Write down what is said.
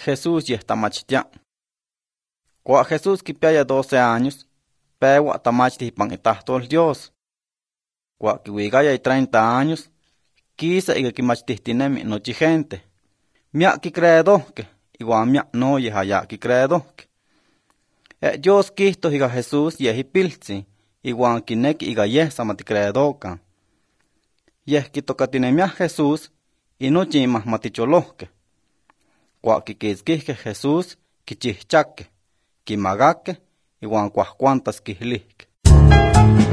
Jesús yehtamachtia. Cua Jesús kipiaya 12 años, pewa tamachti pan itahtol Dios. Cua kiwigaya 30 años, quisa iga kimachtihtinemi nochi gente. Miak kicredohke, iguan miak no yehaya kicredohke. Dios quihto iga Jesús yehipiltzi, iguan kineki iga yeh samatikredokan. Yeh kitokatinemiah Jesús, inochi imahmaticholohke. Cua kikitzkihke Jesús, kichihchakke, kimagakke, iguan cuahcuantas kihlihke.